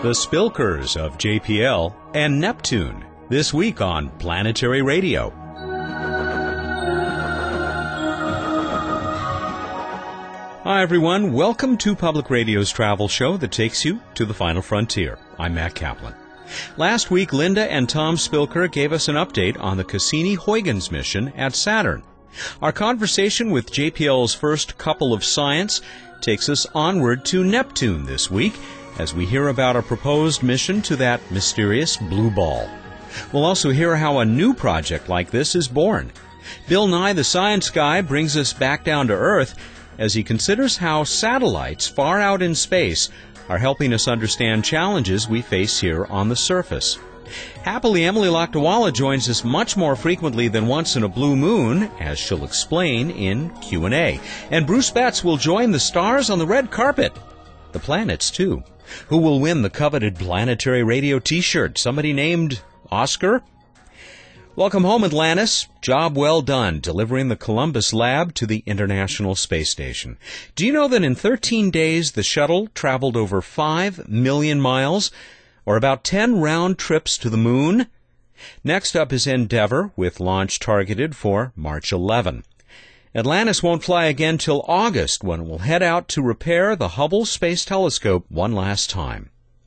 the Spilkers of JPL and Neptune, this week on Planetary Radio. Hi everyone, welcome to Public Radio's travel show that takes you to the final frontier. I'm Matt Kaplan. Last week, Linda and Tom Spilker gave us an update on the Cassini-Huygens mission at Saturn. Our conversation with JPL's first couple of science takes us onward to Neptune this week, as we hear about a proposed mission to that mysterious blue ball. We'll also hear how a new project like this is born. Bill Nye, the science guy, brings us back down to Earth as he considers how satellites far out in space are helping us understand challenges we face here on the surface. Happily, Emily Lakdawalla joins us much more frequently than once in a blue moon, as she'll explain in Q&A. And Bruce Betts will join the stars on the red carpet. The planets, too. Who will win the coveted Planetary Radio t-shirt? Somebody named Oscar? Welcome home, Atlantis. Job well done, delivering the Columbus Lab to the International Space Station. Do you know that in 13 days the shuttle traveled over 5 million miles, or about 10 round trips to the moon? Next up is Endeavour, with launch targeted for March 11. Atlantis won't fly again till August, when it will head out to repair the Hubble Space Telescope one last time.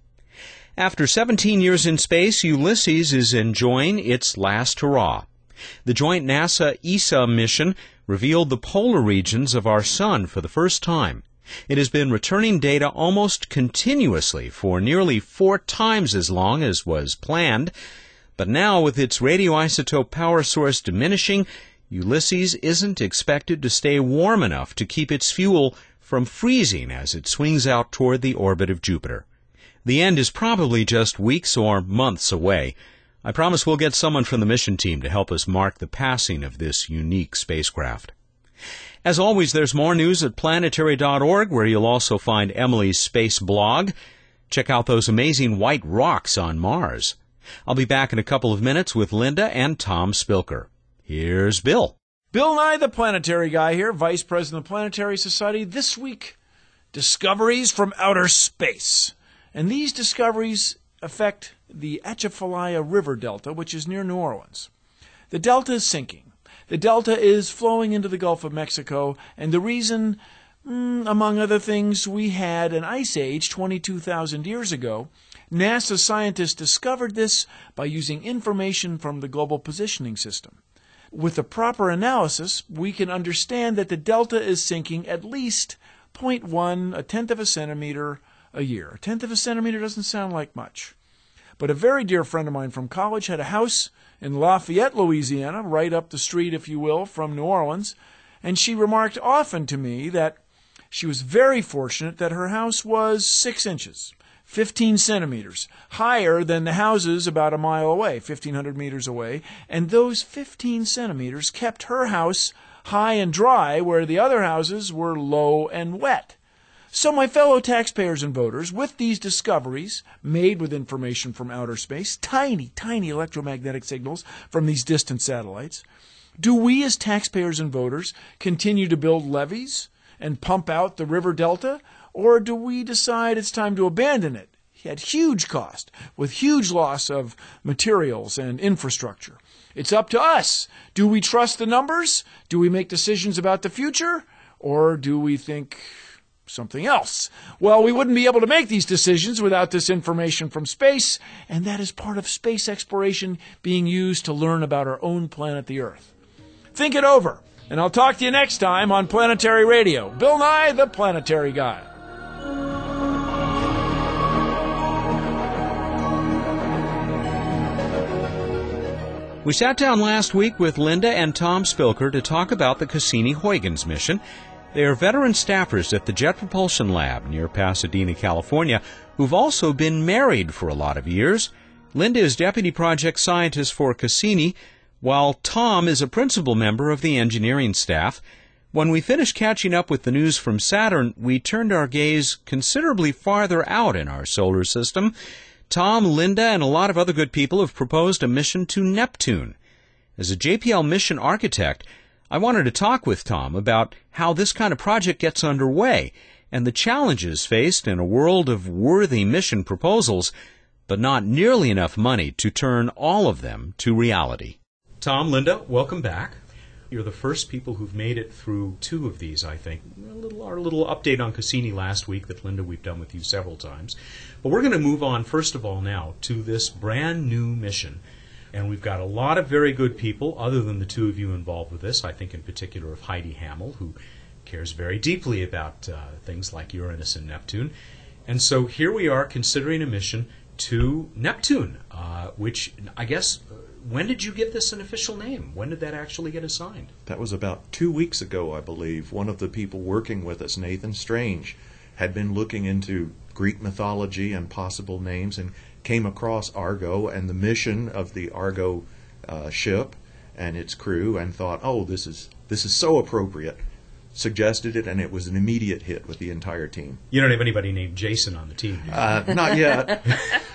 After 17 years in space, Ulysses is enjoying its last hurrah. The joint NASA-ESA mission revealed the polar regions of our sun for the first time. It has been returning data almost continuously for nearly 4 times as long as was planned, but now with its radioisotope power source diminishing, Ulysses isn't expected to stay warm enough to keep its fuel from freezing as it swings out toward the orbit of Jupiter. The end is probably just weeks or months away. I promise we'll get someone from the mission team to help us mark the passing of this unique spacecraft. As always, there's more news at planetary.org, where you'll also find Emily's space blog. Check out those amazing white rocks on Mars. I'll be back in a couple of minutes with Linda and Tom Spilker. Here's Bill. Bill Nye, the Planetary Guy here, Vice President of the Planetary Society. This week, discoveries from outer space. And these discoveries affect the Atchafalaya River Delta, which is near New Orleans. The delta is sinking. The delta is flowing into the Gulf of Mexico, and the reason, among other things, we had an ice age 22,000 years ago. NASA scientists discovered this by using information from the Global Positioning System. With the proper analysis, we can understand that the delta is sinking at least 0.1, a tenth of a centimeter a year. A tenth of a centimeter doesn't sound like much. But a very dear friend of mine from college had a house in Lafayette, Louisiana, right up the street, if you will, from New Orleans, and she remarked often to me that she was very fortunate that her house was 6 inches, 15 centimeters, higher than the houses about a mile away, 1,500 meters away, and those 15 centimeters kept her house high and dry where the other houses were low and wet. So my fellow taxpayers and voters, with these discoveries made with information from outer space, tiny, tiny electromagnetic signals from these distant satellites, do we as taxpayers and voters continue to build levees and pump out the river delta, or do we decide it's time to abandon it at huge cost, with huge loss of materials and infrastructure? It's up to us. Do we trust the numbers? Do we make decisions about the future? Or do we think something else? Well, we wouldn't be able to make these decisions without this information from space, and that is part of space exploration being used to learn about our own planet, the Earth. Think it over, and I'll talk to you next time on Planetary Radio. Bill Nye, the Planetary Guy. We sat down last week with Linda and Tom Spilker to talk about the Cassini-Huygens mission. They are veteran staffers at the Jet Propulsion Lab near Pasadena, California, who've also been married for a lot of years. Linda is deputy project scientist for Cassini, while Tom is a principal member of the engineering staff. When we finished catching up with the news from Saturn, we turned our gaze considerably farther out in our solar system. Tom, Linda, and a lot of other good people have proposed a mission to Neptune. As a JPL mission architect, I wanted to talk with Tom about how this kind of project gets underway and the challenges faced in a world of worthy mission proposals, but not nearly enough money to turn all of them to reality. Tom, Linda, welcome back. You're the first people who've made it through two of these, I think. Our little update on Cassini last week that, Linda, we've done with you several times. But we're going to move on, first of all, now to this brand new mission. And we've got a lot of very good people, other than the two of you involved with this. I think in particular of Heidi Hamill, who cares very deeply about things like Uranus and Neptune. And so here we are considering a mission to Neptune, which I guess... when did you give this an official name? When did that actually get assigned? That was about 2 weeks ago, I believe. One of the people working with us, Nathan Strange, had been looking into Greek mythology and possible names and came across Argo and the mission of the Argo ship and its crew and thought, oh, this is so appropriate. Suggested it, and it was an immediate hit with the entire team. You don't have anybody named Jason on the team, do you? Not yet.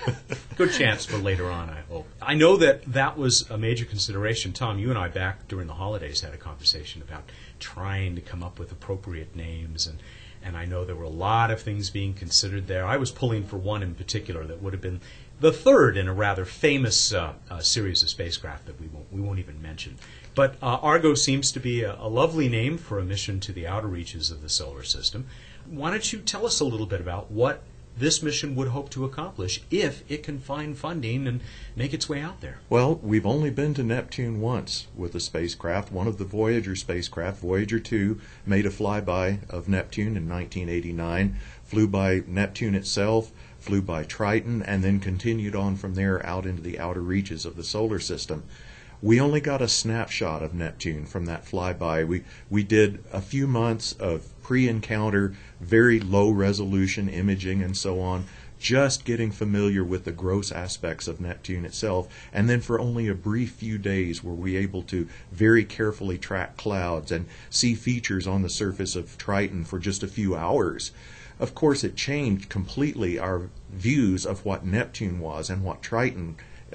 Good chance for later on, I hope. I know that was a major consideration. Tom, you and I back during the holidays had a conversation about trying to come up with appropriate names, and I know there were a lot of things being considered there. I was pulling for one in particular that would have been the third in a rather famous series of spacecraft that we won't even mention. But Argo seems to be a lovely name for a mission to the outer reaches of the solar system. Why don't you tell us a little bit about what this mission would hope to accomplish if it can find funding and make its way out there? Well, we've only been to Neptune once with a spacecraft. One of the Voyager spacecraft, Voyager 2, made a flyby of Neptune in 1989, flew by Neptune itself, flew by Triton, and then continued on from there out into the outer reaches of the solar system. We only got a snapshot of Neptune from that flyby. We did a few months of pre-encounter, very low-resolution imaging and so on, just getting familiar with the gross aspects of Neptune itself. And then for only a brief few days were we able to very carefully track clouds and see features on the surface of Triton for just a few hours. Of course, it changed completely our views of what Neptune was and what Triton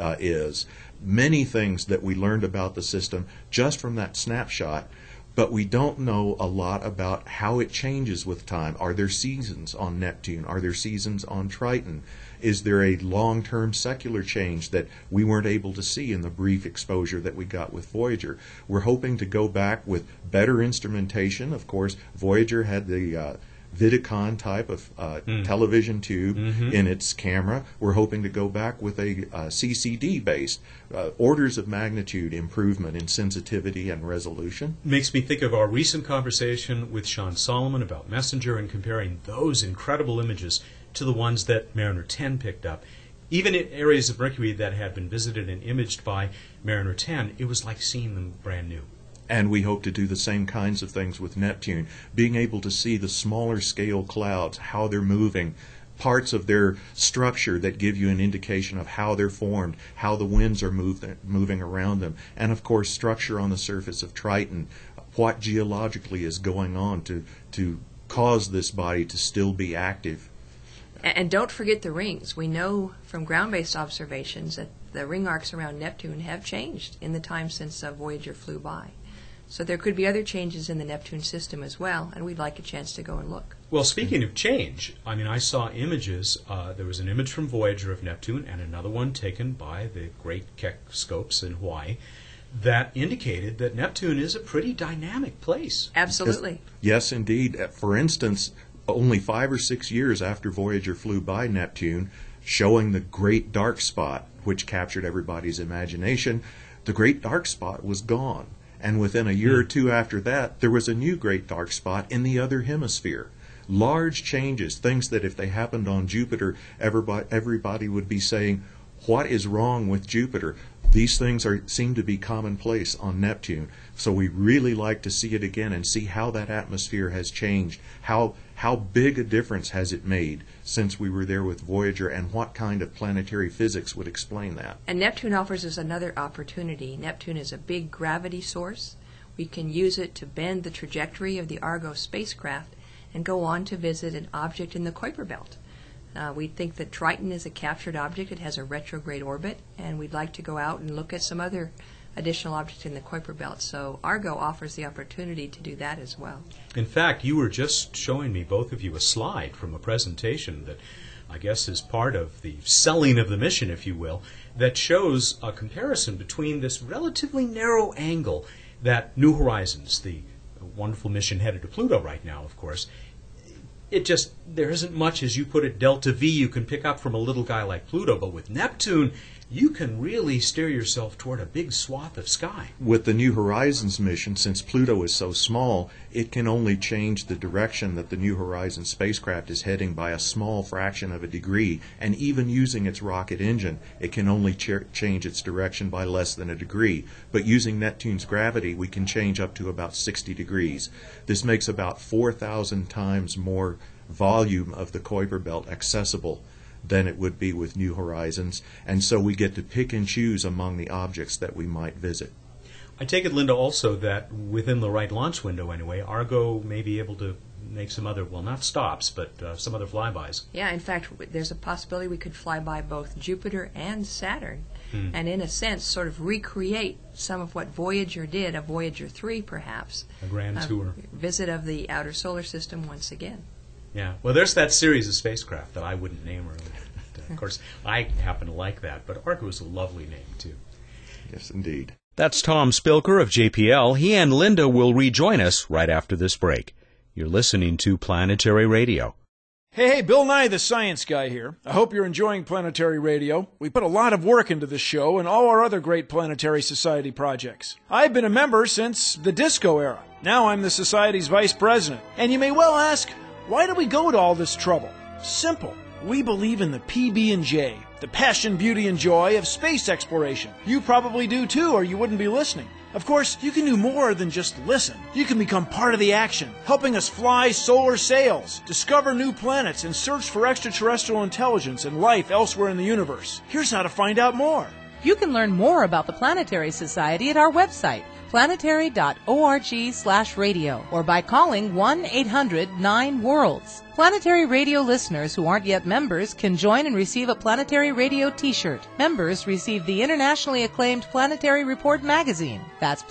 is. Many things that we learned about the system just from that snapshot, but we don't know a lot about how it changes with time. Are there seasons on Neptune? Are there seasons on Triton? Is there a long-term secular change that we weren't able to see in the brief exposure that we got with Voyager? We're hoping to go back with better instrumentation. Of course, Voyager had the Vidicon type of television tube in its camera. We're hoping to go back with a CCD-based orders of magnitude improvement in sensitivity and resolution. Makes me think of our recent conversation with Sean Solomon about Messenger and comparing those incredible images to the ones that Mariner 10 picked up. Even in areas of Mercury that had been visited and imaged by Mariner 10, it was like seeing them brand new. And we hope to do the same kinds of things with Neptune, being able to see the smaller scale clouds, how they're moving, parts of their structure that give you an indication of how they're formed, how the winds are moving around them, and of course structure on the surface of Triton, what geologically is going on to cause this body to still be active. And don't forget the rings. We know from ground-based observations that the ring arcs around Neptune have changed in the time since Voyager flew by. So there could be other changes in the Neptune system as well, and we'd like a chance to go and look. Well, speaking of change, I saw images. There was an image from Voyager of Neptune and another one taken by the great Keck scopes in Hawaii that indicated that Neptune is a pretty dynamic place. Absolutely. Yes, indeed. For instance, only 5 or 6 years after Voyager flew by Neptune, showing the Great Dark Spot, which captured everybody's imagination, the Great Dark Spot was gone. And within a year or two after that, there was a new Great Dark Spot in the other hemisphere. Large changes, things that if they happened on Jupiter, everybody would be saying, what is wrong with Jupiter? These things seem to be commonplace on Neptune. So we really like to see it again and see how that atmosphere has changed, how big a difference has it made since we were there with Voyager, and what kind of planetary physics would explain that. And Neptune offers us another opportunity. Neptune is a big gravity source. We can use it to bend the trajectory of the Argo spacecraft and go on to visit an object in the Kuiper Belt. We think that Triton is a captured object. It has a retrograde orbit, and we'd like to go out and look at some other additional objects in the Kuiper Belt. So Argo offers the opportunity to do that as well. In fact, you were just showing me, both of you, a slide from a presentation that I guess is part of the selling of the mission, if you will, that shows a comparison between this relatively narrow angle that New Horizons, the wonderful mission headed to Pluto right now, of course, there isn't much, as you put it, delta V you can pick up from a little guy like Pluto, but with Neptune, you can really steer yourself toward a big swath of sky. With the New Horizons mission, since Pluto is so small, it can only change the direction that the New Horizons spacecraft is heading by a small fraction of a degree, and even using its rocket engine, it can only change its direction by less than a degree. But using Neptune's gravity, we can change up to about 60 degrees. This makes about 4,000 times more volume of the Kuiper Belt accessible than it would be with New Horizons, and so we get to pick and choose among the objects that we might visit. I take it, Linda, also that within the right launch window anyway, Argo may be able to make some other, well, not stops, but some other flybys. Yeah, in fact, there's a possibility we could fly by both Jupiter and Saturn, and in a sense sort of recreate some of what Voyager did, a Voyager 3 perhaps. A grand tour. Visit of the outer solar system once again. Yeah, well, there's that series of spacecraft that I wouldn't name really. Of course, I happen to like that, but Argo is a lovely name, too. Yes, indeed. That's Tom Spilker of JPL. He and Linda will rejoin us right after this break. You're listening to Planetary Radio. Hey, Bill Nye, the science guy here. I hope you're enjoying Planetary Radio. We put a lot of work into this show and all our other great Planetary Society projects. I've been a member since the disco era. Now I'm the Society's vice president. And you may well ask, why do we go to all this trouble? Simple. We believe in the PB&J, the passion, beauty, and joy of space exploration. You probably do too, or you wouldn't be listening. Of course, you can do more than just listen. You can become part of the action, helping us fly solar sails, discover new planets, and search for extraterrestrial intelligence and life elsewhere in the universe. Here's how to find out more. You can learn more about the Planetary Society at our website, planetary.org/radio, or by calling 1-800-9-WORLDS. Planetary Radio listeners who aren't yet members can join and receive a Planetary Radio t-shirt. Members receive the internationally acclaimed Planetary Report magazine. That's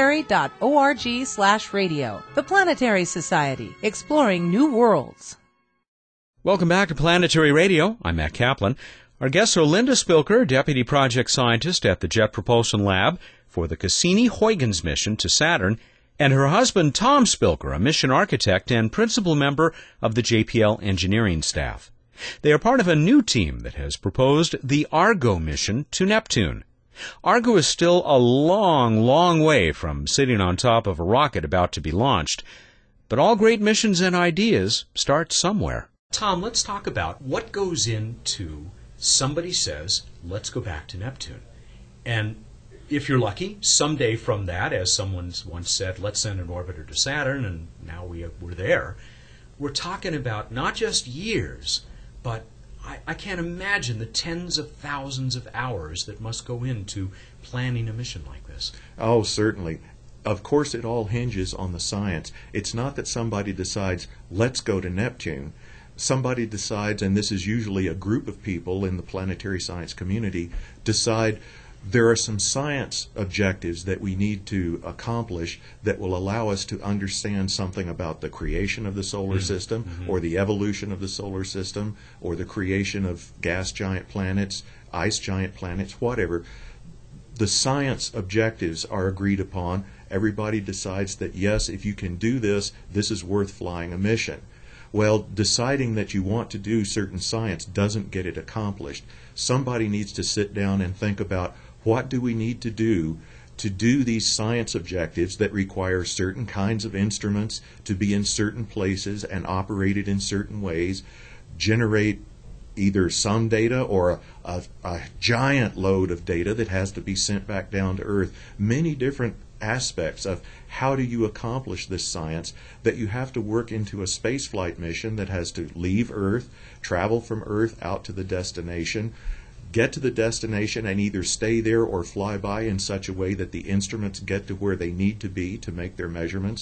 planetary.org/radio. The Planetary Society, exploring new worlds. Welcome back to Planetary Radio. I'm Matt Kaplan. Our guests are Linda Spilker, Deputy Project Scientist at the Jet Propulsion Lab for the Cassini-Huygens mission to Saturn, and her husband Tom Spilker, a mission architect and principal member of the JPL engineering staff. They are part of a new team that has proposed the Argo mission to Neptune. Argo is still a long, long way from sitting on top of a rocket about to be launched, but all great missions and ideas start somewhere. Tom, let's talk about what goes into somebody says, let's go back to Neptune. And if you're lucky, someday from that, as someone once said, let's send an orbiter to Saturn, and now we're there. We're talking about not just years, but I can't imagine the tens of thousands of hours that must go into planning a mission like this. Oh, certainly. Of course, it all hinges on the science. It's not that somebody decides, let's go to Neptune. Somebody decides, and this is usually a group of people in the planetary science community, decide there are some science objectives that we need to accomplish that will allow us to understand something about the creation of the solar system, or the evolution of the solar system, or the creation of gas giant planets, ice giant planets, whatever. The science objectives are agreed upon. Everybody decides that, yes, if you can do this, this is worth flying a mission. Well, deciding that you want to do certain science doesn't get it accomplished. Somebody needs to sit down and think about, what do we need to do these science objectives that require certain kinds of instruments to be in certain places and operated in certain ways, generate either some data or a giant load of data that has to be sent back down to Earth. Many different aspects of how do you accomplish this science that you have to work into a spaceflight mission that has to leave Earth, travel from Earth out to the destination, get to the destination and either stay there or fly by in such a way that the instruments get to where they need to be to make their measurements,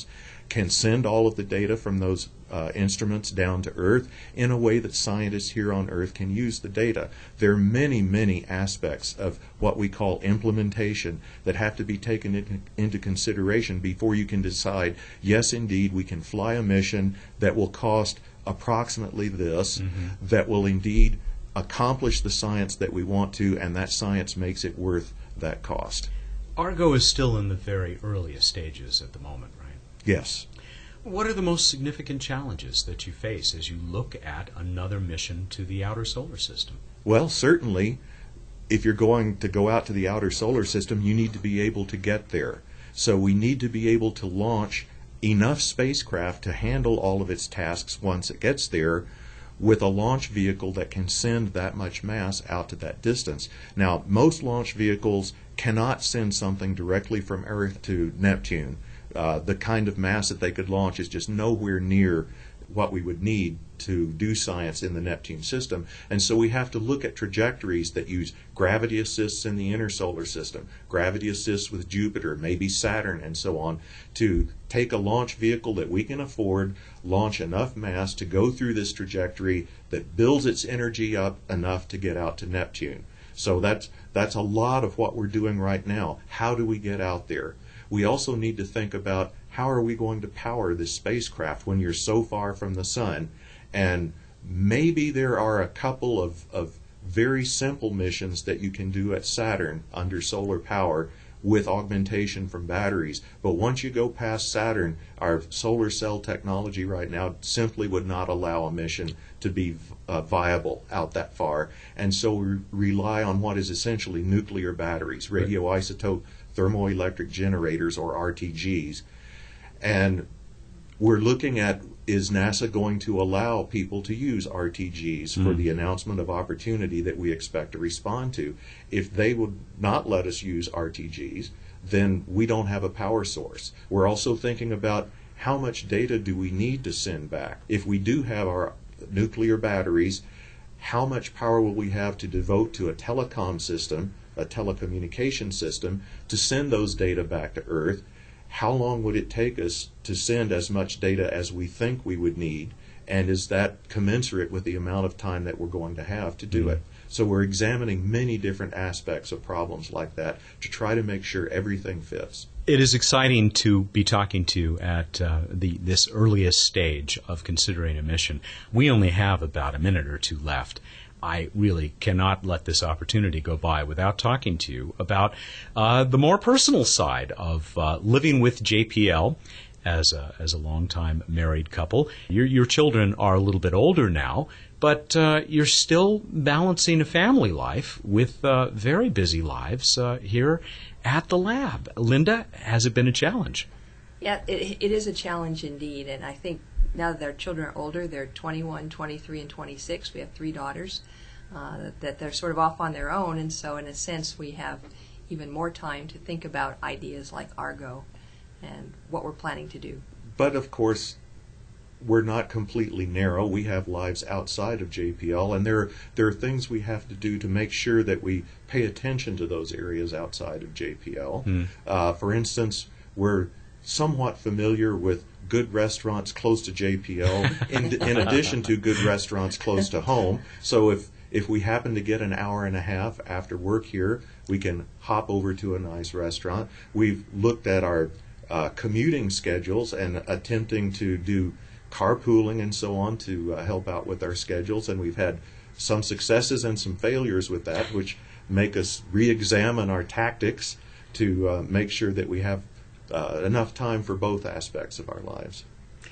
can send all of the data from those instruments down to Earth in a way that scientists here on Earth can use the data. There are many, many aspects of what we call implementation that have to be taken into consideration before you can decide, yes, indeed, we can fly a mission that will cost approximately this, that will indeed accomplish the science that we want to, and that science makes it worth that cost. Argo is still in the very earliest stages at the moment, right? Yes. What are the most significant challenges that you face as you look at another mission to the outer solar system? Well, certainly, if you're going to go out to the outer solar system, you need to be able to get there. So we need to be able to launch enough spacecraft to handle all of its tasks once it gets there, with a launch vehicle that can send that much mass out to that distance. Now, most launch vehicles cannot send something directly from Earth to Neptune. The kind of mass that they could launch is just nowhere near what we would need to do science in the Neptune system. And so we have to look at trajectories that use gravity assists in the inner solar system, gravity assists with Jupiter, maybe Saturn, and so on, to take a launch vehicle that we can afford, launch enough mass to go through this trajectory that builds its energy up enough to get out to Neptune. So that's a lot of what we're doing right now. How do we get out there? We also need to think about, how are we going to power this spacecraft when you're so far from the sun? And maybe there are a couple of very simple missions that you can do at Saturn under solar power with augmentation from batteries. But once you go past Saturn, our solar cell technology right now simply would not allow a mission to be viable out that far. And so we rely on what is essentially nuclear batteries, radioisotope thermoelectric generators, or RTGs. And we're looking at, is NASA going to allow people to use RTGs for the announcement of opportunity that we expect to respond to? If they would not let us use RTGs, then we don't have a power source. We're also thinking about, how much data do we need to send back? If we do have our nuclear batteries, how much power will we have to devote to a telecom system, a telecommunication system, to send those data back to Earth? How long would it take us to send as much data as we think we would need? And is that commensurate with the amount of time that we're going to have to do it? So we're examining many different aspects of problems like that to try to make sure everything fits. It is exciting to be talking to you at this earliest stage of considering a mission. We only have about a minute or two left. I really cannot let this opportunity go by without talking to you about the more personal side of living with JPL as a longtime married couple. Your children are a little bit older now, but you're still balancing a family life with very busy lives here at the lab. Linda, has it been a challenge? Yeah, it is a challenge indeed, and I think now that our children are older, they're 21, 23, and 26. We have 3 daughters that they're sort of off on their own, and so in a sense we have even more time to think about ideas like Argo and what we're planning to do. But of course, we're not completely narrow. We have lives outside of JPL, and there are things we have to do to make sure that we pay attention to those areas outside of JPL. For instance, we're somewhat familiar with good restaurants close to JPL in addition to good restaurants close to home. So if we happen to get an hour and a half after work here, we can hop over to a nice restaurant. We've looked at our commuting schedules and attempting to do carpooling and so on to help out with our schedules, and we've had some successes and some failures with that, which make us re-examine our tactics to make sure that we have enough time for both aspects of our lives.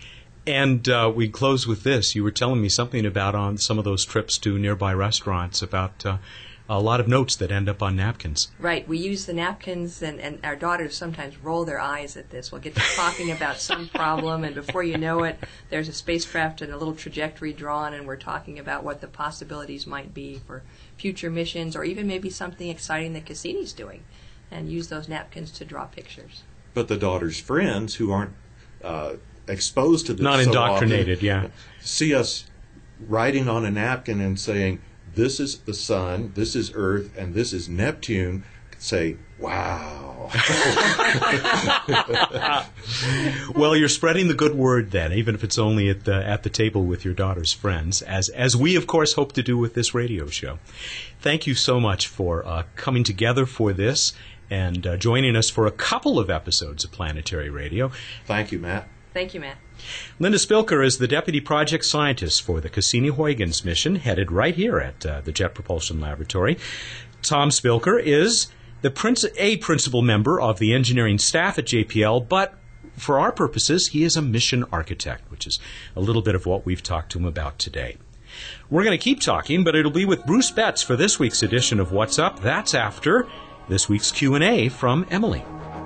And we close with this. You were telling me something about on some of those trips to nearby restaurants about a lot of notes that end up on napkins. Right. We use the napkins, and our daughters sometimes roll their eyes at this. We'll get to talking about some problem, and before you know it, there's a spacecraft and a little trajectory drawn, and we're talking about what the possibilities might be for future missions, or even maybe something exciting that Cassini's doing, and use those napkins to draw pictures. But the daughters' friends who aren't exposed to this, not indoctrinated, so often, see us writing on a napkin and saying, this is the sun, this is Earth, and this is Neptune. say, wow. Well, you're spreading the good word then, even if it's only at the table with your daughter's friends, as we, of course, hope to do with this radio show. Thank you so much for coming together for this and joining us for a couple of episodes of Planetary Radio. Thank you, Matt. Thank you, Matt. Linda Spilker is the Deputy Project Scientist for the Cassini-Huygens mission, headed right here at the Jet Propulsion Laboratory. Tom Spilker is a principal member of the engineering staff at JPL, but for our purposes, he is a mission architect, which is a little bit of what we've talked to him about today. We're going to keep talking, but it'll be with Bruce Betts for this week's edition of What's Up. That's after this week's Q&A from Emily.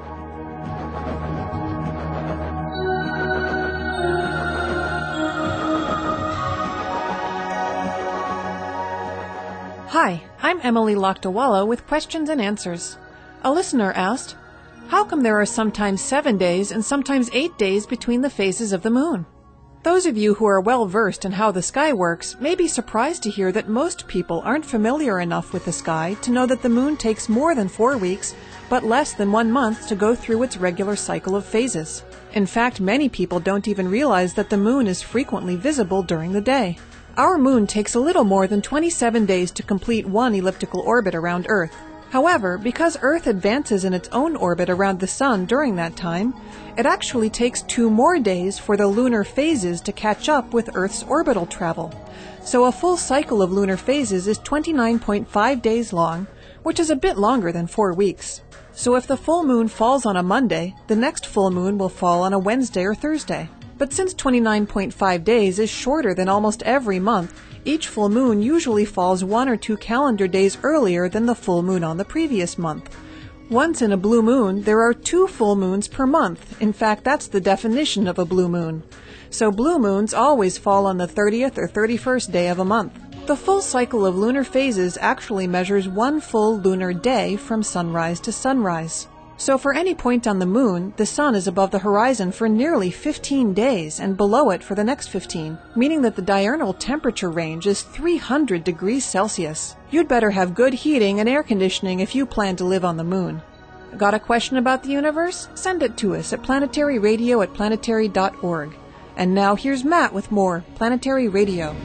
Hi, I'm Emily Lakdawalla with questions and answers. A listener asked, how come there are sometimes 7 days and sometimes 8 days between the phases of the moon? Those of you who are well versed in how the sky works may be surprised to hear that most people aren't familiar enough with the sky to know that the moon takes more than 4 weeks, but less than 1 month to go through its regular cycle of phases. In fact, many people don't even realize that the moon is frequently visible during the day. Our moon takes a little more than 27 days to complete one elliptical orbit around Earth. However, because Earth advances in its own orbit around the Sun during that time, it actually takes 2 more days for the lunar phases to catch up with Earth's orbital travel. So a full cycle of lunar phases is 29.5 days long, which is a bit longer than 4 weeks. So if the full moon falls on a Monday, the next full moon will fall on a Wednesday or Thursday. But since 29.5 days is shorter than almost every month, each full moon usually falls 1 or 2 calendar days earlier than the full moon on the previous month. Once in a blue moon, there are 2 full moons per month. In fact, that's the definition of a blue moon. So blue moons always fall on the 30th or 31st day of a month. The full cycle of lunar phases actually measures 1 full lunar day from sunrise to sunrise. So for any point on the moon, the sun is above the horizon for nearly 15 days and below it for the next 15, meaning that the diurnal temperature range is 300 degrees Celsius. You'd better have good heating and air conditioning if you plan to live on the moon. Got a question about the universe? Send it to us at planetaryradio@planetary.org. And now here's Matt with more Planetary Radio.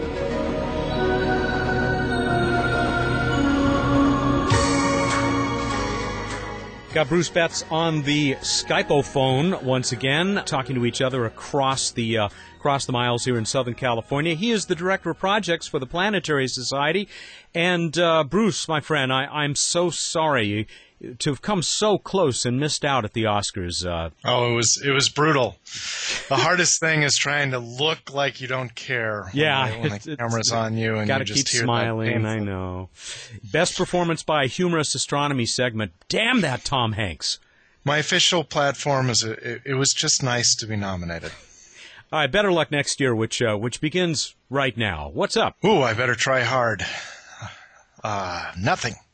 Got Bruce Betts on the Skype-o-phone once again, talking to each other across the miles here in Southern California. He is the Director of Projects for the Planetary Society. And Bruce, my friend, I'm so sorry to have come so close and missed out at the Oscars. It was brutal. The hardest thing is trying to look like you don't care when the camera's on you and gotta you just keep hear smiling. that I know. Best performance by a humorous astronomy segment. Damn that Tom Hanks. My official platform is it was just nice to be nominated. All right, better luck next year, which begins right now. What's up? Ooh, I better try hard. Nothing.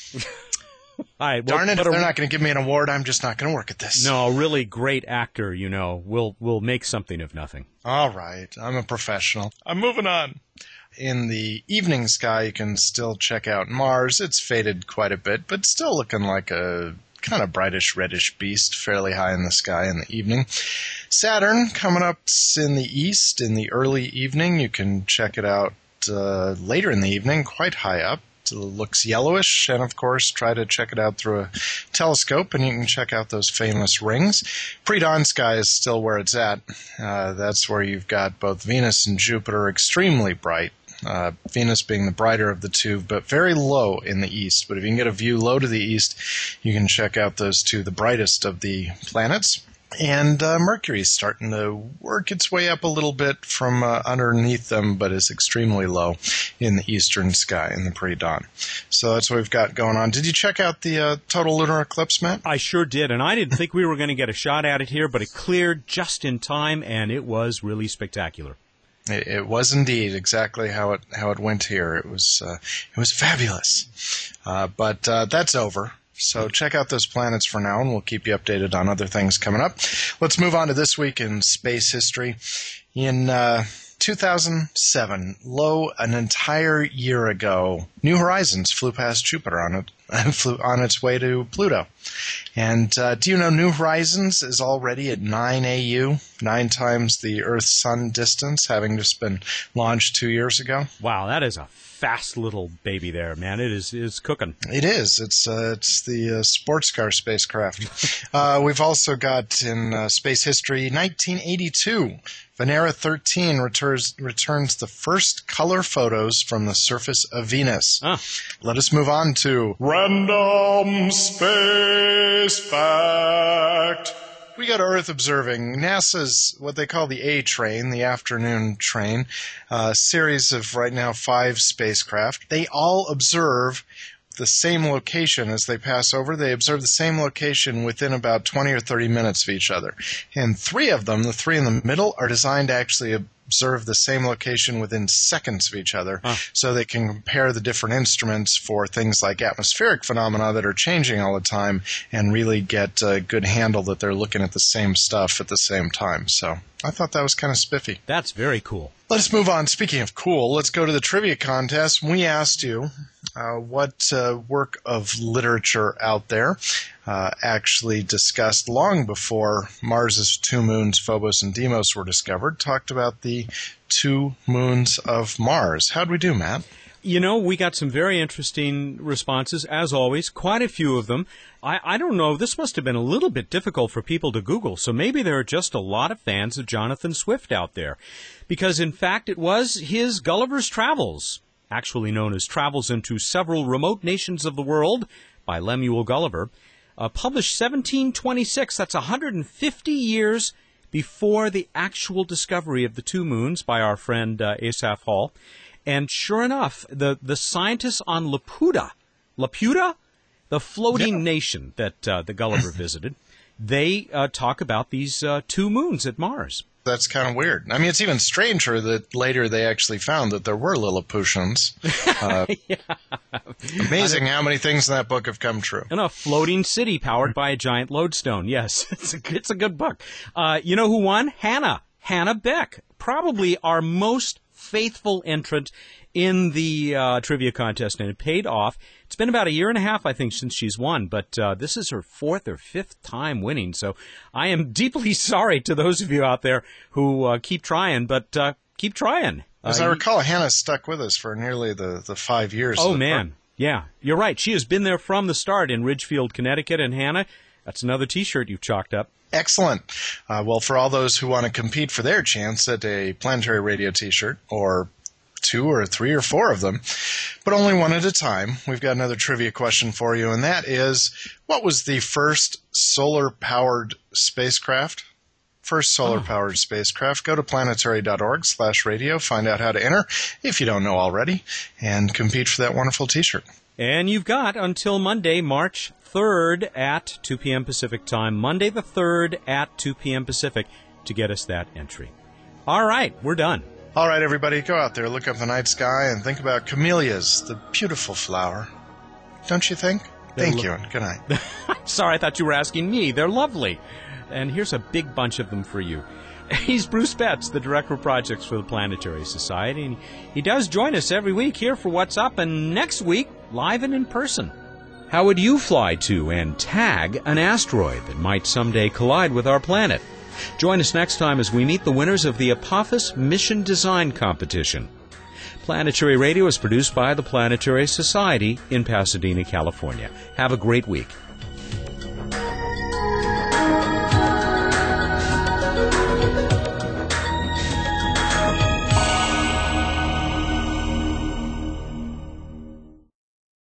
All right, well, darn it, if they're not going to give me an award, I'm just not going to work at this. No, a really great actor, will make something of nothing. All right, I'm a professional. I'm moving on. In the evening sky, you can still check out Mars. It's faded quite a bit, but still looking like a kind of brightish, reddish beast, fairly high in the sky in the evening. Saturn coming up in the east in the early evening. You can check it out later in the evening, quite high up. It looks yellowish, and of course try to check it out through a telescope, and you can check out those famous rings. Pre-dawn sky is still where it's at. That's where you've got both Venus and Jupiter extremely bright. Venus being the brighter of the two, but very low in the east. But if you can get a view low to the east, you can check out those two, the brightest of the planets. And Mercury's starting to work its way up a little bit from underneath them, but is extremely low in the eastern sky in the pre-dawn. So that's what we've got going on. Did you check out the total lunar eclipse, Matt? I sure did, and I didn't think we were going to get a shot at it here, but it cleared just in time, and it was really spectacular. It was indeed exactly how it went here. It was fabulous, but that's over. So check out those planets for now, and we'll keep you updated on other things coming up. Let's move on to this week in space history. In 2007, an entire year ago, New Horizons flew past Jupiter on and flew on its way to Pluto. And do you know New Horizons is already at 9 AU, 9 times the Earth-Sun distance, having just been launched 2 years ago? Wow, that is a fast little baby there, man. It's cooking. It is. It's the sports car spacecraft. We've also got in space history 1982. Venera 13 returns the first color photos from the surface of Venus. Let us move on to Random Space Fact. We go to Earth observing NASA's what they call the A train, the afternoon train, a series of right now 5 spacecraft. They all observe the same location as they pass over. They observe the same location within about 20 or 30 minutes of each other. And 3 of them, the 3 in the middle, are designed to actually observe the same location within seconds of each other, so they can compare the different instruments for things like atmospheric phenomena that are changing all the time and really get a good handle that they're looking at the same stuff at the same time. So I thought that was kind of spiffy. That's very cool. Let's move on. Speaking of cool, let's go to the trivia contest. We asked you what work of literature out there actually discussed long before Mars's 2 moons, Phobos and Deimos, were discovered, talked about the 2 moons of Mars. How'd we do, Matt? You know, we got some very interesting responses, as always, quite a few of them. I don't know, this must have been a little bit difficult for people to Google, so maybe there are just a lot of fans of Jonathan Swift out there. Because, in fact, it was his Gulliver's Travels, actually known as Travels into Several Remote Nations of the World by Lemuel Gulliver, published 1726. That's 150 years before the actual discovery of the 2 moons by our friend Asaph Hall. And sure enough, the scientists on Laputa, the floating nation that the Gulliver visited, they talk about these 2 moons at Mars. That's kind of weird. I mean, it's even stranger that later they actually found that there were Lilliputians. Amazing how many things in that book have come true. And a floating city powered by a giant lodestone. Yes, it's a good book. You know who won? Hannah Beck. Probably our most faithful entrant in the trivia contest, and it paid off. It's been about 1.5 years, I think, since she's won, but this is her 4th or 5th time winning, so I am deeply sorry to those of you out there who keep trying, but keep trying. As I recall, Hannah stuck with us for nearly the 5 years. Oh, man. Yeah, you're right. She has been there from the start in Ridgefield, Connecticut, and Hannah, that's another T-shirt you've chalked up. Excellent. Well, for all those who want to compete for their chance at a Planetary Radio T-shirt, or 2 or 3 or 4 of them, but only one at a time, we've got another trivia question for you, and that is, what was the first solar-powered spacecraft? First solar-powered spacecraft. Go to planetary.org/radio, find out how to enter, if you don't know already, and compete for that wonderful T-shirt. And you've got until Monday, March 3rd at 2 p.m. Pacific time, Monday the 3rd at 2 p.m. Pacific, to get us that entry. All right, we're done. All right, everybody, go out there, look up the night sky, and think about camellias, the beautiful flower. Don't you think? Thank you, and good night. Sorry, I thought you were asking me. They're lovely. And here's a big bunch of them for you. He's Bruce Betts, the Director of Projects for the Planetary Society, and he does join us every week here for What's Up, and next week, live and in person. How would you fly to and tag an asteroid that might someday collide with our planet? Join us next time as we meet the winners of the Apophis Mission Design Competition. Planetary Radio is produced by the Planetary Society in Pasadena, California. Have a great week.